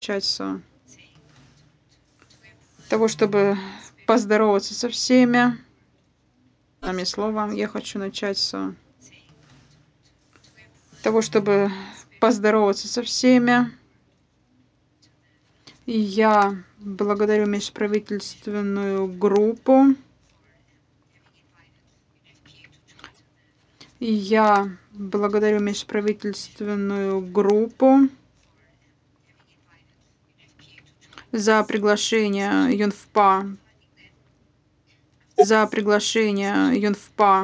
начать с того, чтобы поздороваться со всеми. Нами словом, я хочу начать с того, чтобы поздороваться со всеми. И я благодарю межправительственную группу. И я благодарю межправительственную группу за приглашение ЮНФПА. За приглашение ЮНФПА.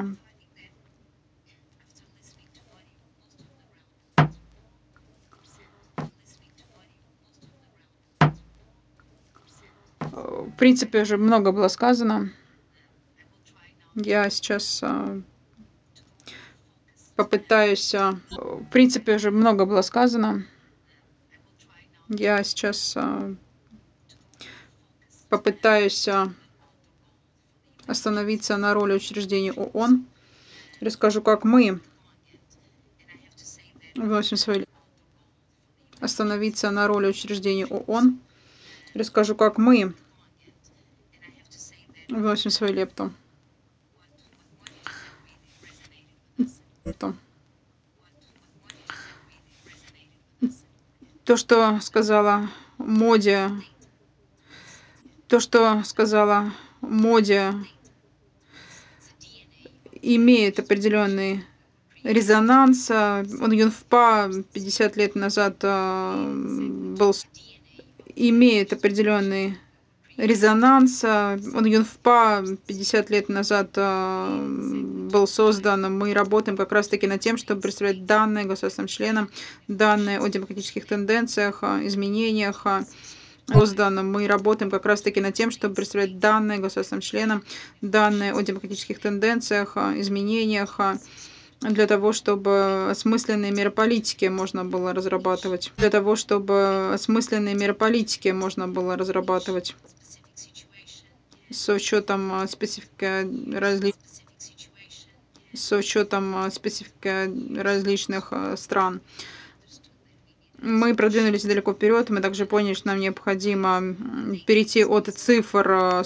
В принципе, уже много было сказано. Я сейчас попытаюсь... В принципе, уже много было сказано. Я сейчас попытаюсь остановиться на роли учреждений ООН. Расскажу, как мы вносим свои... Остановиться на роли учреждений ООН. Расскажу, как мы вносим свою лепту. То, что сказала Моди, имеет определенный резонанс. Он ЮНФПА 50 лет назад был... Имеет определенный резонанс. Он ЮНФПА 50 лет назад был создан. Мы работаем как раз-таки над тем, чтобы представлять данные государственным членам, данные о демократических тенденциях, изменениях. Мы работаем как раз-таки над тем, чтобы представлять данные государственным членам, данные о демократических тенденциях, изменениях, для того, чтобы осмысленные меры политики можно было разрабатывать. С учетом специфики различных стран. Мы продвинулись далеко вперед, мы также поняли, что нам необходимо перейти от цифр